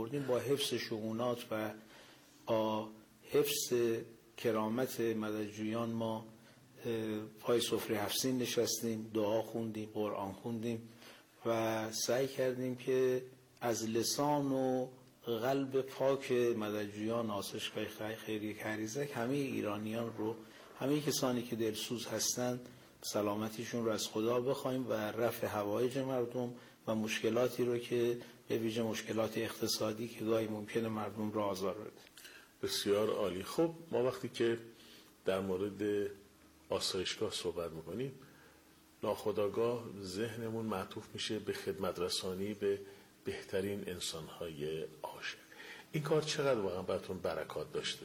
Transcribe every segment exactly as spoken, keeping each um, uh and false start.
با حفظ شؤونات و با حفظ کرامت مددجویان ما پای سفره هفت سین نشستیم، دعا خوندیم، قرآن خوندیم و سعی کردیم که از لسان و قلب پاک مددجویان آسایش خیریه کریزک همه ایرانیان رو، همه کسانی که دلسوز هستند، سلامتیشون رو از خدا بخوایم و رفع حوایج مردم و مشکلاتی رو که به ویژه مشکلات اقتصادی که گاهی ممکنه مردم رو آزار بده. بسیار عالی. خب ما وقتی که در مورد آسایشگاه صحبت میکنیم ناخودآگاه ذهنمون معطوف میشه به خدمت رسانی به بهترین انسانهای عاشق. این کار چقدر واقعا براتون برکات داشته؟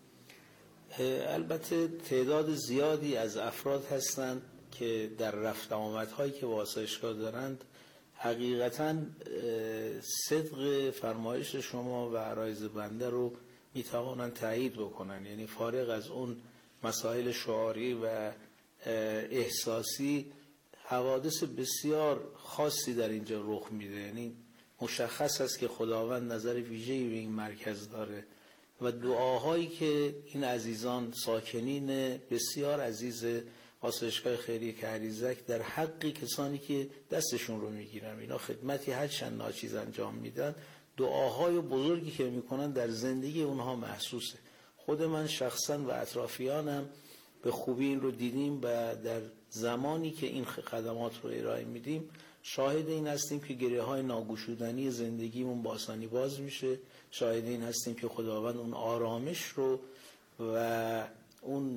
البته تعداد زیادی از افراد هستند که در رفت آمدهایی که با آسایشگاه دارند حقیقتاً صدق فرمایش شما و عرایض بنده رو میتوانند تایید بکنن. یعنی فارغ از اون مسائل شعاری و احساسی، حوادث بسیار خاصی در اینجا رخ میده. یعنی مشخص است که خداوند نظر ویژه‌ای به این مرکز داره و دعاهایی که این عزیزان ساکنین بسیار عزیز آسایشگاه خیریه کریزک در حق کسانی که دستشون رو میگیرن، اینا خدمتی هرچند ناچیز انجام میدن، دعاهای بزرگی که میکنن در زندگی اونها محسوسه. خود من شخصا و اطرافیانم به خوبی این رو دیدیم و در زمانی که این خدمات رو ارائه میدیم شاهد این هستیم که گره های ناگشودنی زندگیمون با آسانی باز میشه. شاهد این هستیم که خداوند اون آرامش رو و اون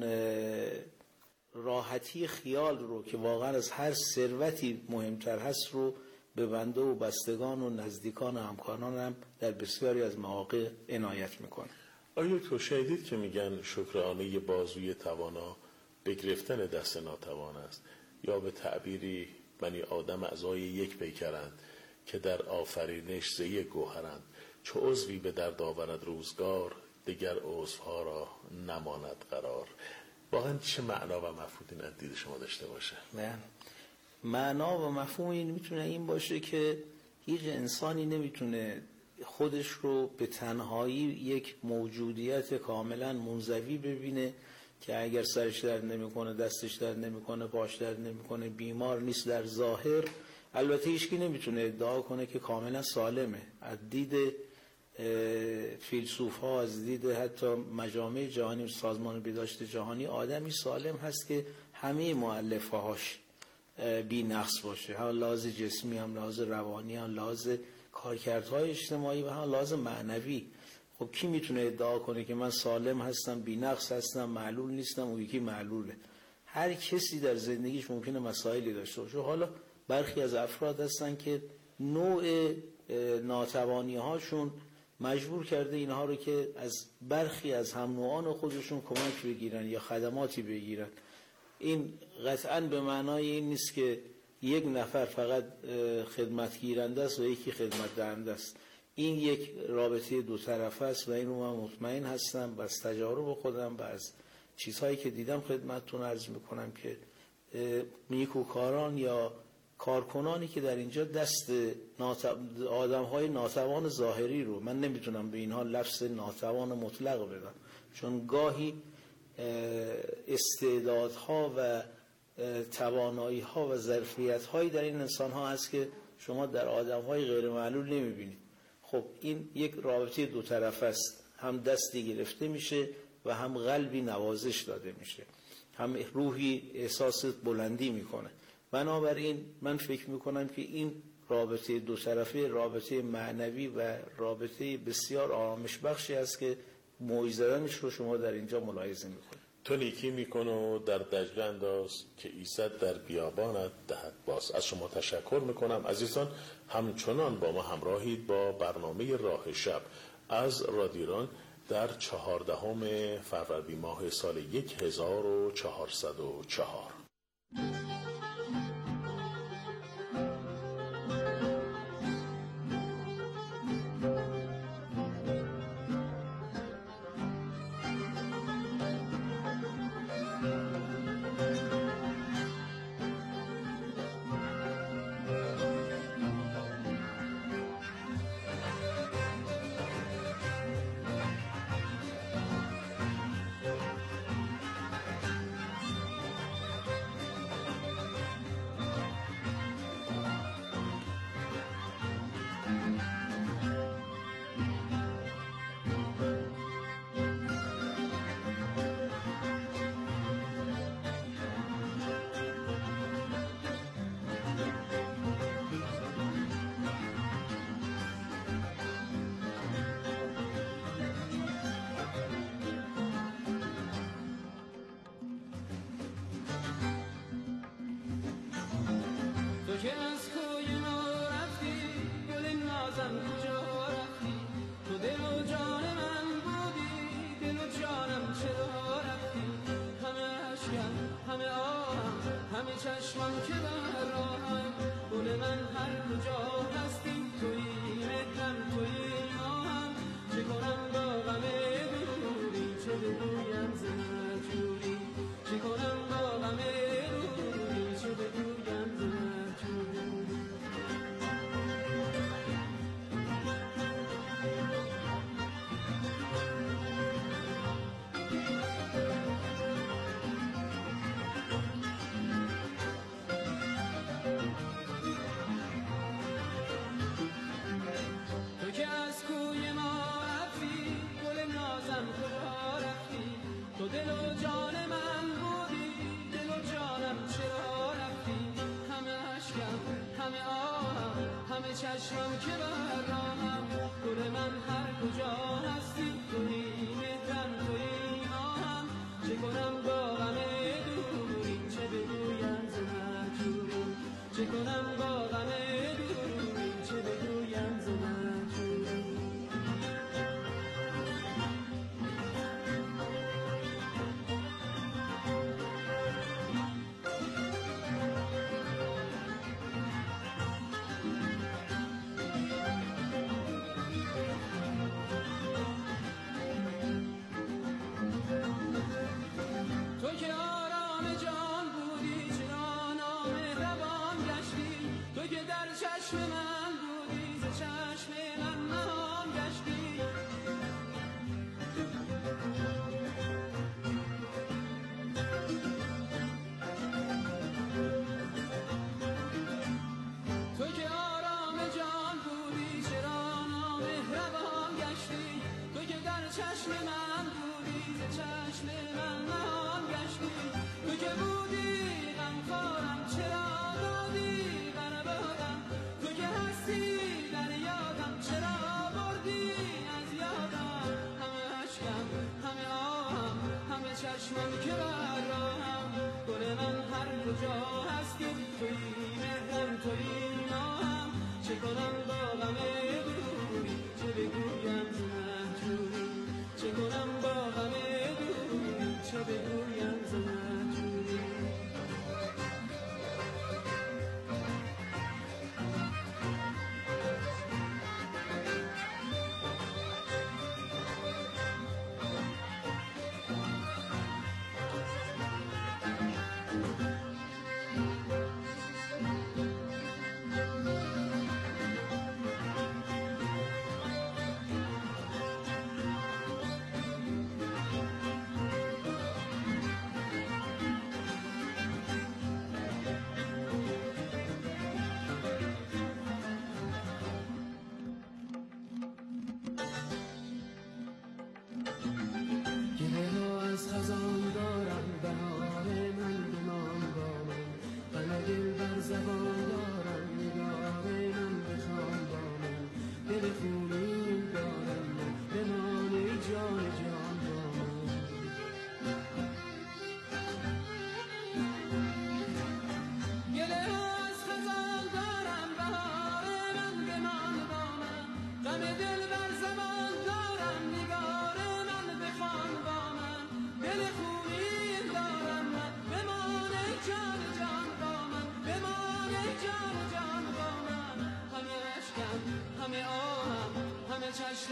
راحتی خیال رو که واقعا از هر ثروتی مهمتر هست رو به بنده و بستگان و نزدیکان و همکاران هم در بسیاری از مواقع عنایت میکنه. آیا تو شنیدید که میگن شکرانه بازوی توانا به گرفتن دست ناتوان است، یا به تعبیری بنی آدم اعضای یک پیکرند که در آفرینش زی گوهرند، چو عضوی به درد آورد روزگار دیگر عضوها را نماند قرار. واقعا چه معنا و مفهوم این از دید شما داشته باشه؟ من معنا و مفهوم این میتونه این باشه که هیچ انسانی نمیتونه خودش رو به تنهایی یک موجودیت کاملا منزوی ببینه که اگر سرش درد نمیکنه، دستش درد نمیکنه، پاش درد نمیکنه، بیمار نیست در ظاهر، البته هیچکی نمیتونه ادعا کنه که کاملا سالمه. از دید فیلسوف ها، از دید حتی مجامع جهانی و سازمان بهداشت جهانی، آدمی سالم هست که همه مؤلفه هاش بی نقص باشه، هم لحاظ جسمی، هم لحاظ روانی، هم لحاظ کارکردهای اجتماعی و هم لحاظ معنوی. خب کی میتونه ادعا کنه که من سالم هستم، بی نقص هستم، معلول نیستم، اون یکی معلوله؟ هر کسی در زندگیش ممکنه مسائلی داشته باشه. حالا برخی از افراد هستن که نوع ناتوانی هاشون مجبور کرده اینها رو که از برخی از هم نوعان خودشون کمک بگیرن یا خدماتی بگیرن. این قطعاً به معنای این نیست که یک نفر فقط خدمت گیرنده است و یکی خدمت دهنده است. این یک رابطه دو طرفه است و این رو من مطمئن هستم و از تجارب خودم و از چیزهایی که دیدم خدمتتون عرض میکنم که نیکوکاران یا کارکنانی که در اینجا دست آدم‌های ناتوان ظاهری رو، من نمیتونم به اینها لفظ ناتوان مطلق بدم، چون گاهی استعدادها و توانایی‌ها و ظرفیت‌هایی در این انسان‌ها هست که شما در آدم‌های غیر معلول نمی‌بینید. خب این یک رابطه دو طرفه است، هم دستی گرفته میشه و هم قلبی نوازش داده میشه، هم روحی احساس بلندی میکنه. بنابراین من فکر میکنم که این رابطه دو طرفه رابطه معنوی و رابطه بسیار آرامش بخشی است که موعظه‌اش رو شما در اینجا ملاحظه میکنید. تو نیکی میکنه و در دجله انداز که ایزد در بیابانت دهد باز. از شما تشکر میکنم عزیزان، همچنان با ما همراهید با برنامه راه شب از رادیوران در چهاردهم فروردین ماه سال هزار و چهارصد و چهار.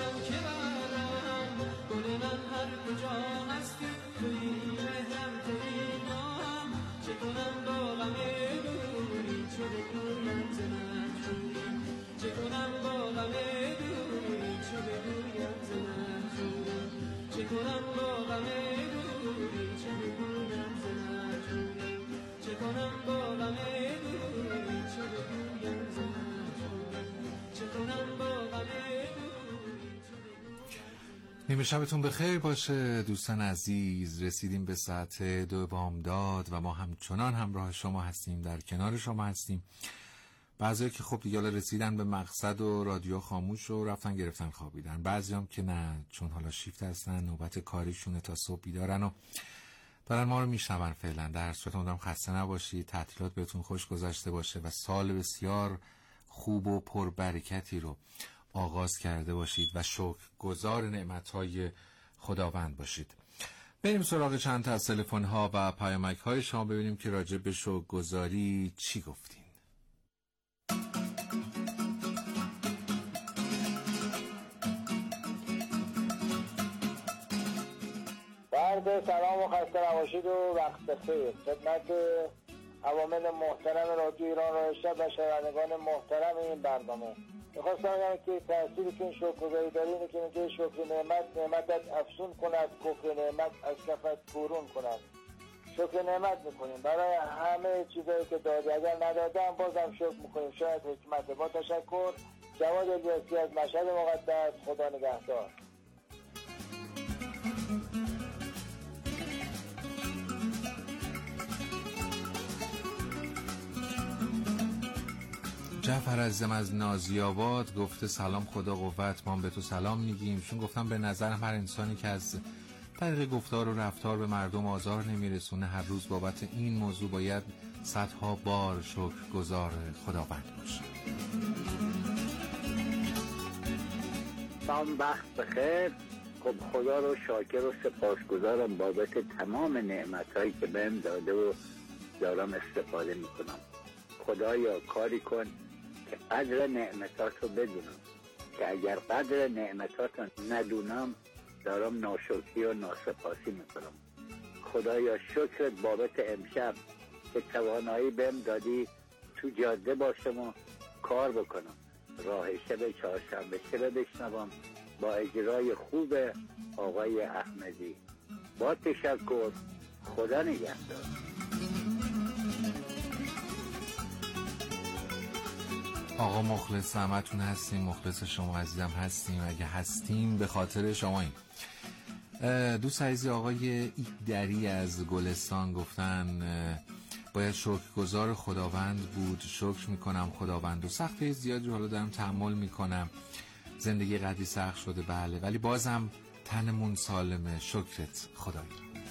باشم که برم گل من هر کجا هستی توی مهرم توی ماهم چه کنم با غم دوری چو بگویم ز مجبوری چه کنم با غم دوری چو بگویم ز مجبوری چه کنم با غم دوری چو بگویم ز مجبوری چه کنم با غم دوری چو بگویم ز مجبوری چه کنم با غم نیمه شبتون بخیر باشه دوستان عزیز. رسیدیم به ساعت دو بامداد و ما همچنان همراه شما هستیم، در کنار شما هستیم. بعضی که خب دیگه رسیدن به مقصد و رادیو خاموش و رفتن گرفتن خوابیدن، بعضی هم که نه، چون حالا شیفت هستن نوبت کاریشونه تا صبح بیدارن و دارن ما رو میشنون. فعلا در صورت امیدوارم خسته نباشید، تعطیلات بهتون خوش گذشته باشه و سال بسیار خوب و پربرکتی رو آغاز کرده باشید و شکرگزار نعمت‌های خداوند باشید. بریم سراغ چند تا از تلفن‌ها و پیامک‌های شما ببینیم که راجع به شکرگزاری چی گفتین. بعد سلام و خسته نباشید و وقت بخیر خدمت عوامل محترم رادیو ایران رایش‌شب و شنوندگان محترم این برنامه. میخواستم بگم که تأثیری که این شکرگزاری داره اینه که میگه شکر نعمت نعمتت افزون کند، کفر نعمت از کفت برون کند. شکر نعمت میکنیم برای همه چیزایی که دادی، اگر ندادم بازم شکر میکنیم. شاید حکمت. با تشکر، جواد الیاسی از مشهد مقدس. خدا نگهدار. جعفر عزیزم از نازی آباد گفته سلام، خدا قوت، ما به تو سلام میگیم. چون گفتم به نظرم هر انسانی که از طریق گفتار و رفتار به مردم آزار نمیرسونه هر روز بابت این موضوع باید صدها بار شکرگزار خداوند باشه. سلام، وقت بخیر. خب خدا رو شاکر و سپاسگزارم بابت تمام نعمتایی که بهم داده و دارم استفاده میکنم. خدایا کاری کن که قدر نعمتاتو بدونم، که اگر قدر نعمتاتو ندونم دارم ناشکری و ناسپاسی میکنم. خدایا شکرت بابت امشب که توانایی بهم دادی تو جاده باشم و کار بکنم، راه شب چهارشنبه شب بشنوم با اجرای خوب آقای احمدی. با تشکر، خدا نگهدار. آقا مخلص همتون هستیم، مخلص شما عزیزم هستیم. اگه هستیم به خاطر شماییم. دوست عزیزی آقای ایدری از گلستان گفتن باید شکرگزار خداوند بود. شکر میکنم خداوند و سختی زیادی رو حالا دارم تحمل میکنم، زندگی قدری سخت شده بله، ولی بازم تنمون سالمه. شکرت خدایی.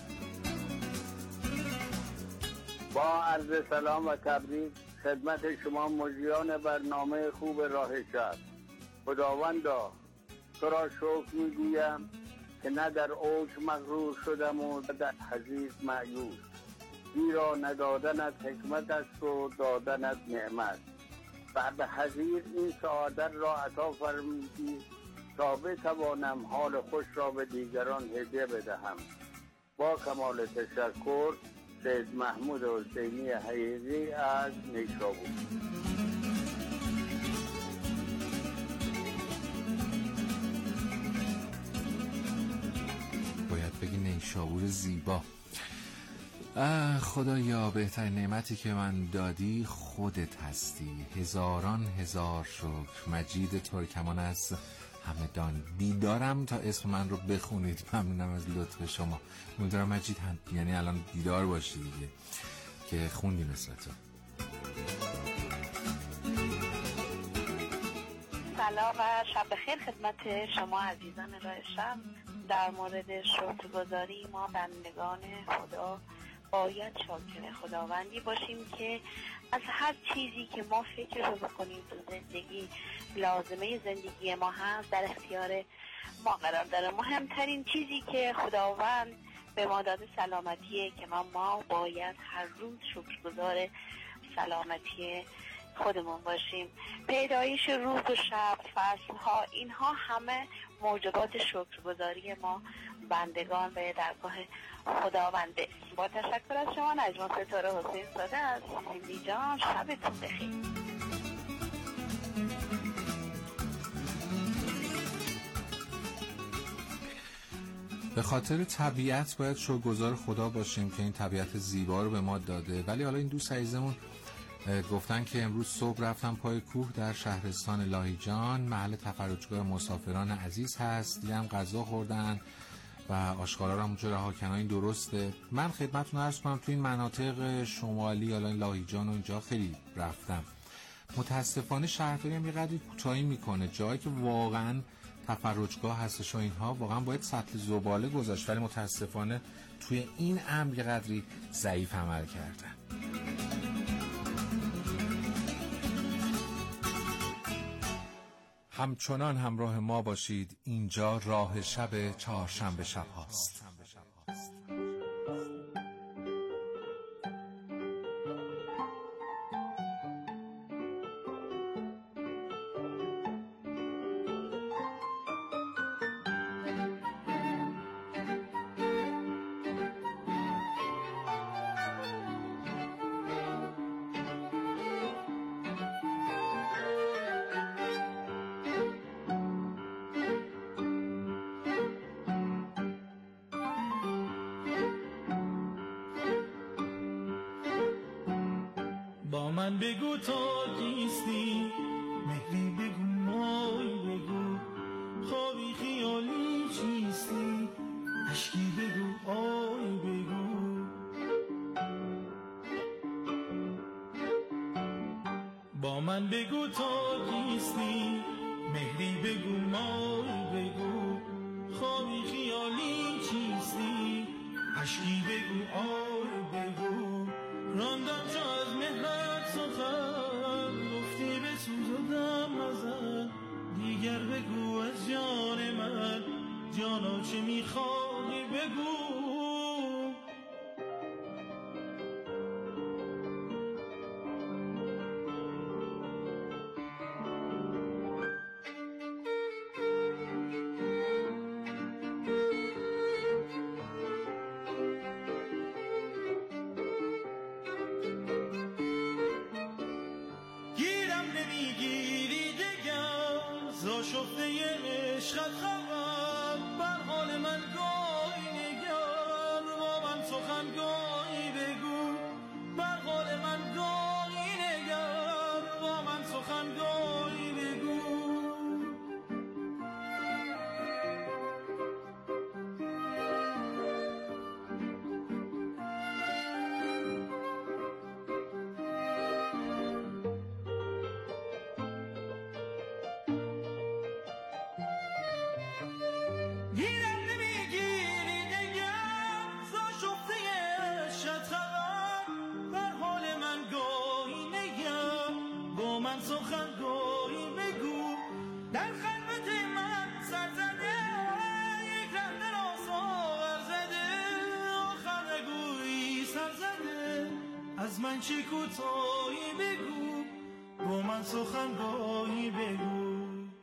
با عرض سلام و تبریک خدمت شما مجریان برنامه خوب راه شب. خداوندا تو را شکر میگویم که نه در اوج مغرور شدم و در حضیض مایوس، زیرا ندادنت حکمت است و دادنت نعمت. بعد حضیر این سعادت را عطا فرمودی تا بتوانم حال خوش را به دیگران هدیه بدهم. با کمال تشکر، سید محمود حسینی حیزی از نیشابور. باید بگی نیشابور زیبا. خدایا بهترین نعمتی که من دادی خودت هستی. هزاران هزار شکر. مجید ترکمان از همدان. بیدارم تا اسم من رو بخونید. ممنونم از لطف شما. امیدوارم مجید هم یعنی الان بیدار باشی دیگه که خوندیم اسم تو. سلام و شب بخیر خدمت شما عزیزان راه شب. در مورد شکرگزاری ما بندگان خدا باید شاکر خداوندی باشیم که از هر چیزی که ما فکر رو بکنیم تو زندگی لازمه زندگی ما هست در اختیار ما قرار داره. مهمترین چیزی که خداوند به ما داده سلامتیه که ما, ما باید هر روز شکرگزار سلامتی خودمون باشیم. پیدایش روز و شب، فصلها، اینها همه موجبات شکرگزاری ما بندگان به درگاه خداونده. با تشکر از شما نجم ستاره حسین ساده از سیمبی جان، شبتون بخیر. به خاطر طبیعت باید شکرگزار خدا باشیم که این طبیعت زیبا رو به ما داده. ولی حالا این دوست عزیزمون گفتن که امروز صبح رفتم پای کوه در شهرستان لاهیجان، محل تفرجگاه مسافران عزیز هست، دیدم غذا خوردن و آشغالا رو اونجا رها کردن. این درسته. من خدمتتون عرض کنم تو این مناطق شمالی، حالا این لاهیجان و اینجا خیلی رفتم. متاسفانه شهرداری هم یه قدری کوتاهی میکنه. جایی که واقعا تفرجگاه هستش و اینها واقعا باید سطل زباله گذاشت، ولی متاسفانه توی این امر یه قدری ضعیف عمل کردن. همچنان همراه ما باشید. اینجا راه شب چهارشنبه شب هاست. من بگو تا کیستی، مهری بگو مای بگو، خوابی خیالی چیستی، عشقی بگو آی بگو. با من بگو تا کیستی، مهری بگو مای بگو، خوابی خیالی چیستی، عشقی بگو آی بگو. راندم چو از مهرت سخن، گفتی به سوزدم ازت، دیگر بگو از جان من، جانا چه میخوای بگو. شفته عشقت خبر، بر حال من گاهی نگر، با من سخن گاهی بگو، بر حال من گاهی نگر، با من سخن گاهی بگو. از من چه کوتاهی بگو، با من سخنگاهی بگو.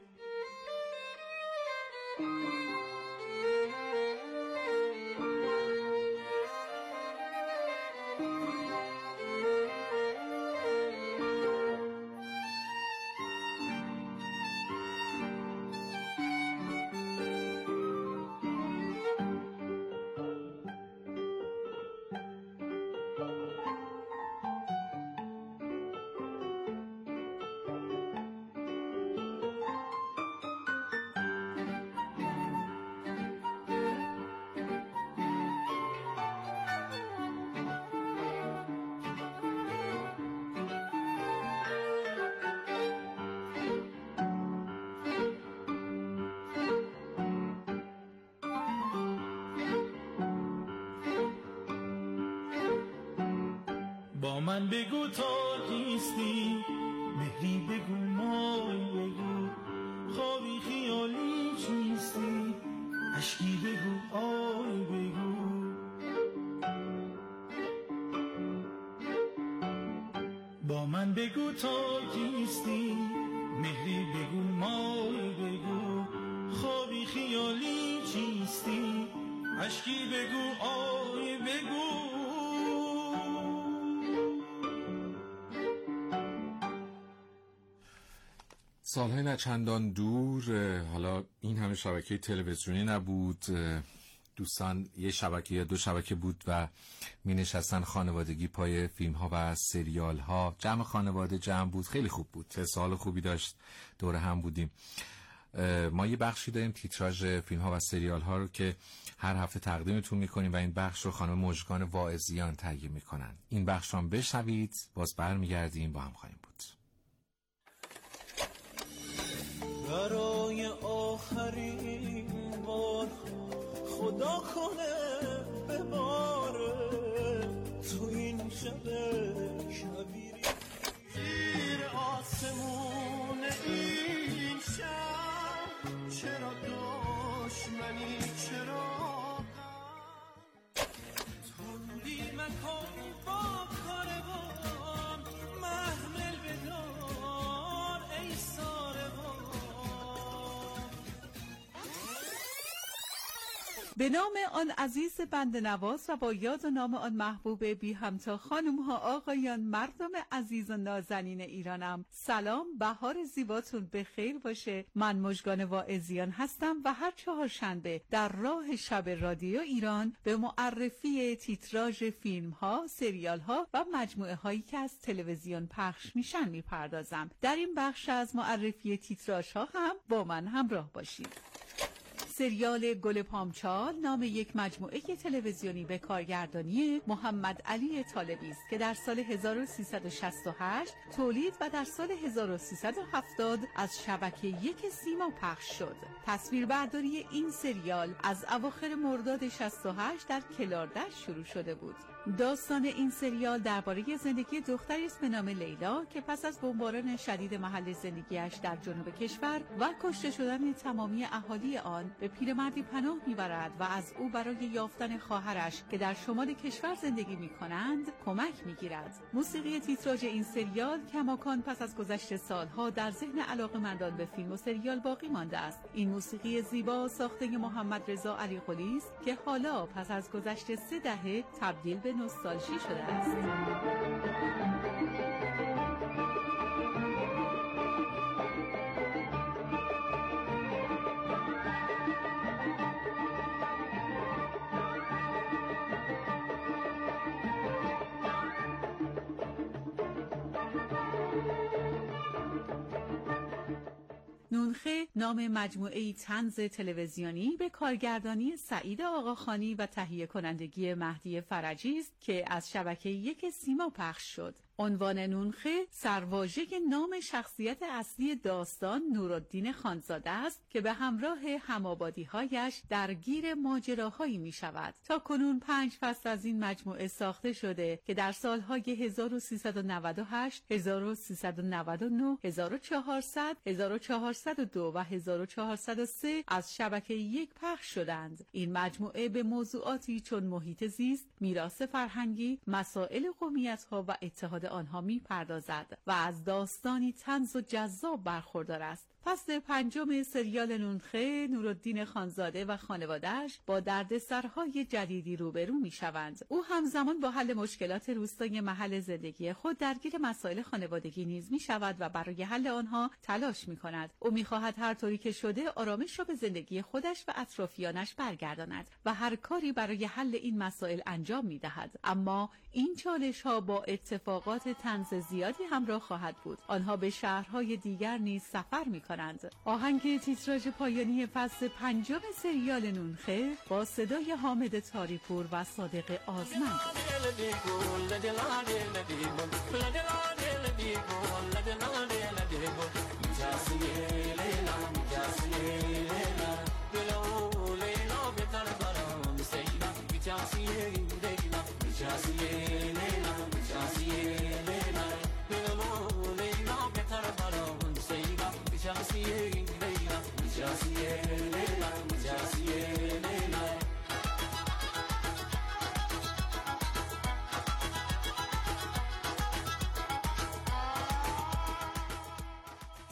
با من بگو تا کیستی، مهری بگو مای بگو، خوابی خیالی چیستی، عشقی بگو آی بگو. با من بگو تا کیستی، مهری بگو مای بگو، خوابی نیستی اشکی بگو آی بگو. سالهای نچندان دور، حالا این همه شبکه تلویزیونی نبود، دوستان یه شبکه یا دو شبکه بود و می نشستن خانوادگی پای فیلم ها و سریال ها، جمع خانواده جمع بود، خیلی خوب بود، سال خوبی داشت، دور هم بودیم. ما یه بخشی داریم تیتراژ فیلم ها و سریال ها رو که هر هفته تقدیمتون میکنیم و این بخش رو خانم مژگان واعظیان تهیه میکنن. این بخش رو هم بشنوید، باز برمیگردیم با هم خواهیم بود. برای آخرین بار خدا کنه بباره تو این شب کبیری زیر آسمون این شب، چرا دشمنی چرا توندی مکن با کاروان محمل بدار ای ساروان. به نام آن عزیز بنده نواز و با یاد و نام آن محبوب بی همتا خانم ها آقایان، مردم عزیز و نازنین ایرانم، سلام، بهار زیباتون به خیر باشه. من مژگان واعظیان هستم و هر چهارشنبه در راه شب رادیو ایران به معرفی تیتراژ فیلم ها، سریال ها و مجموعه هایی که از تلویزیون پخش میشن میپردازم. در این بخش از معرفی تیتراژ ها هم با من همراه باشید. سریال گل پامچال نام یک مجموعه تلویزیونی به کارگردانی محمد علی طالبی است که در سال هزار و سیصد و شصت و هشت تولید و در سال هزار و سیصد و هفتاد از شبکه یک سیما پخش شد. تصویربرداری این سریال از اواخر مرداد شصت و هشت در کلاردشت شروع شده بود. داستان این سریال درباره زندگی دختری است به نام لیلا که پس از بمباران شدید محل زندگیش در جنوب کشور و کشته شدن تمامی اهالی آن به پیرمردی پناه میبرد و از او برای یافتن خواهرش که در شمال کشور زندگی میکنند کمک میگیرد. موسیقی تیتراژ این سریال کماکان پس از گذشت سالها در ذهن علاقه‌مندان به فیلم و سریال باقی مانده است. این موسیقی زیبا ساخته محمد رضا علی قلی است که حالا پس از گذشت سه دهه تبدیل به نوستالژی شده است. نونخه نام مجموعه طنز تلویزیونی به کارگردانی سعید آقاخانی و تهیه کنندگی مهدی فرجی است که از شبکه یک سیما پخش شد. عنوان نونخه سرواژه نام شخصیت اصلی داستان نورالدین خانزاده است که به همراه هم‌آبادی‌هایش درگیر ماجراهایی می شود. تا کنون پنج فصل از این مجموعه ساخته شده که در سالهای هزار و سیصد و نود و هشت، هزار و سیصد و نود و نه، هزار و چهارصد، هزار و چهارصد و دو و هزار و چهارصد و سه از شبکه یک پخش شدند. این مجموعه به موضوعاتی چون محیط زیست، میراث فرهنگی، مسائل قومیت‌ها و اتحاد آنها می‌پردازد و از داستانی طنز و جذاب برخوردار است. فصل پنجم سریال نونخه، نورالدین خانزاده و خانواده‌اش با دردسرهای جدیدی روبرو می‌شوند. او همزمان با حل مشکلات روستای محل زندگی خود درگیر مسائل خانوادگی نیز می‌شود و برای حل آنها تلاش می‌کند. او می‌خواهد هر طوری که شده آرامش را به زندگی خودش و اطرافیانش برگرداند و هر کاری برای حل این مسائل انجام می‌دهد. اما این چالش‌ها با اتفاقات طنز زیادی همراه خواهد بود. آنها به شهرهای دیگر نیز سفر می‌کنند. آهنگ تیتراژ پایانی فصل پنجم سریال نونخه با صدای حامد تاریپور و صادق آزمند.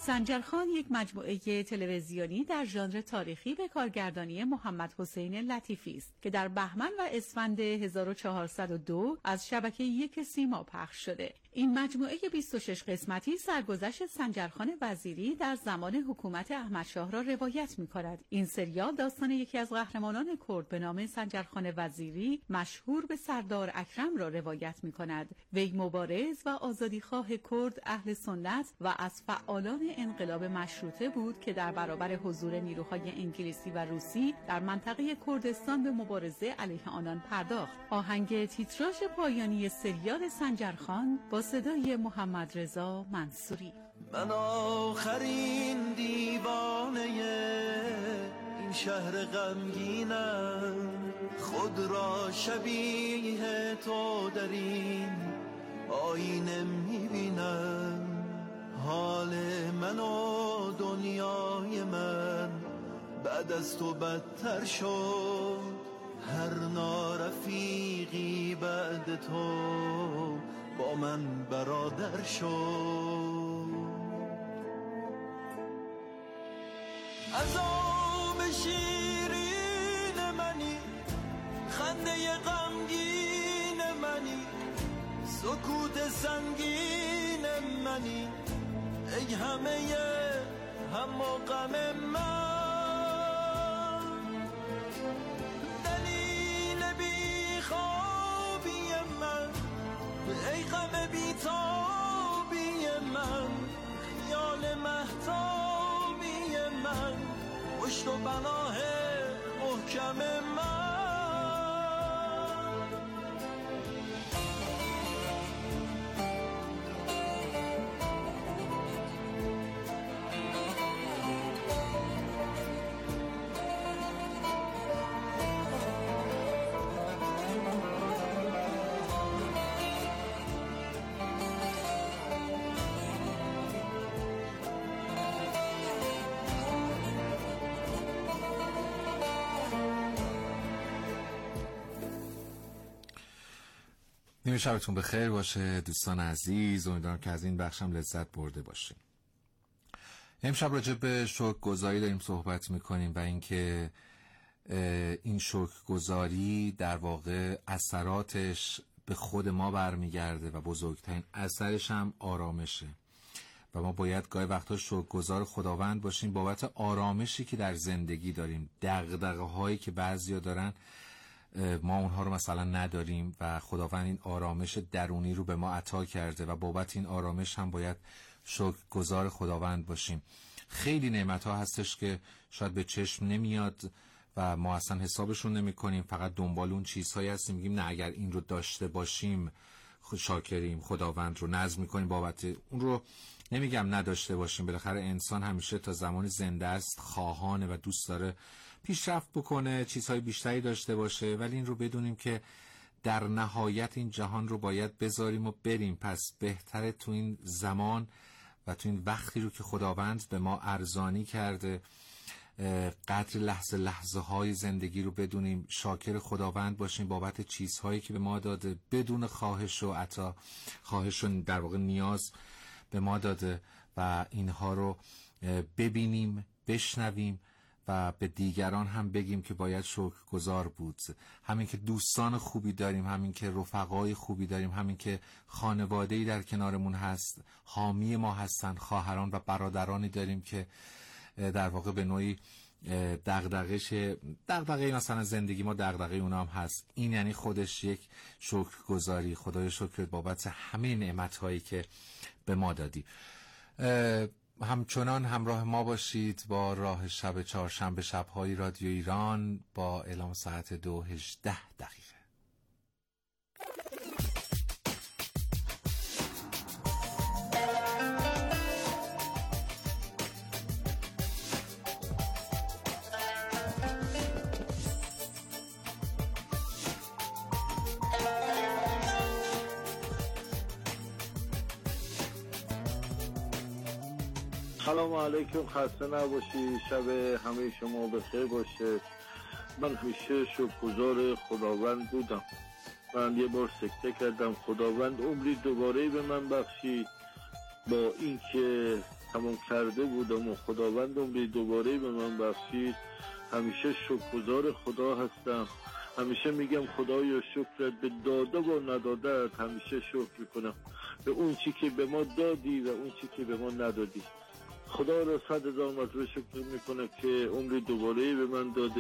سنجرخان یک مجموعه تلویزیونی در ژانر تاریخی به کارگردانی محمد حسین لطیفی است که در بهمن و اسفند هزار و چهارصد و دو از شبکه یک سیما پخش شده. این مجموعه بیست و شش قسمتی سرگذشت سنجرخان وزیری در زمان حکومت احمدشاه را روایت می‌کند. این سریال داستان یکی از قهرمانان کرد به نام سنجرخان وزیری مشهور به سردار اکرم را روایت می‌کند. وی مبارز و آزادیخواه کرد اهل سنت و از فعالان انقلاب مشروطه بود که در برابر حضور نیروهای انگلیسی و روسی در منطقه کردستان به مبارزه علیه آنان پرداخت. آهنگ تیتراژ پایانی سریال سنجرخان با صدای محمد رضا منصوری. من آخرین دیوانه این شهر غمگینم، خود را شبیه تو در این آینه میبینم. حال من و دنیای من بعد از تو بدتر شد، هر نارفیقی بعد تو با من برادر شد. عذاب شیرین منی، خنده غمگین منی، سکوت سنگین منی، ای همه هم و غم من. دلیل بی خوابی من، ای غم بی تابی من، خیال مهتابی من، پشت و پناه محکم من. نیمه شبتون بخیر باشه دوستان عزیز، امیدوارم که از این بخشم لذت برده باشیم. امشب راجع به شکرگزاری داریم صحبت میکنیم و اینکه این شکرگزاری در واقع اثراتش به خود ما برمیگرده و بزرگترین اثرش هم آرامشه و ما باید گاهی وقتا شکرگزار خداوند باشیم بابت آرامشی که در زندگی داریم. دغدغه هایی که بعضیا دارن ما اونها رو مثلا نداریم و خداوند این آرامش درونی رو به ما عطا کرده و بابت این آرامش هم باید شکرگزار خداوند باشیم. خیلی نعمت ها هستش که شاید به چشم نمیاد و ما اصلا حسابشون نمی کنیم، فقط دنبال اون چیزهایی هستیم میگیم نه اگر این رو داشته باشیم شاکریم، خداوند رو نظم میکنیم بابت اون رو. نمیگم نداشته باشیم، بالاخره انسان همیشه تا زمان زنده است خواهانه و دوست داره پیشرفت بکنه، چیزهای بیشتری داشته باشه، ولی این رو بدونیم که در نهایت این جهان رو باید بذاریم و بریم. پس بهتره تو این زمان و تو این وقتی رو که خداوند به ما ارزانی کرده قدر لحظه لحظه های زندگی رو بدونیم، شاکر خداوند باشیم بابت چیزهایی که به ما داده بدون خواهش و عطا، خواهش و در واقع نیاز به ما داده و اینها رو ببینیم، بشنویم و به دیگران هم بگیم که باید شکرگزار بود. همین که دوستان خوبی داریم، همین که رفقای خوبی داریم، همین که خانواده‌ای در کنارمون هست، حامی ما هستن، خواهران و برادرانی داریم که در واقع به نوعی دغدغه‌ش دغدغه مثلا زندگی ما دغدغه اونا هم هست. این یعنی خودش یک شکرگزاری. خدای شکر بابت همه نعمت‌هایی که به ما دادی. همچنان همراه ما باشید با راه شب چهارشنبه شب‌های رادیو ایران با اعلام ساعت دو هجده دقیقه. سلام علیکم، خسته نباشی، شب همه شما بخیر باشه. من همیشه شکرگزار خداوند بودم. من یه بار سکته کردم، خداوند عمری دوباره به من بخشید با اینکه تمام کرده بودم و خداوند عمری دوباره به من بخشید، همیشه شکرگزار خدا هستم. همیشه میگم خدایا شکرت به داده و ندادت، همیشه شکر میکنم به اون چی که به ما دادی و اون چی که به ما ندادی. خدا را صد هزار مرتبه شکر میکنم که عمری دوباره به من داده.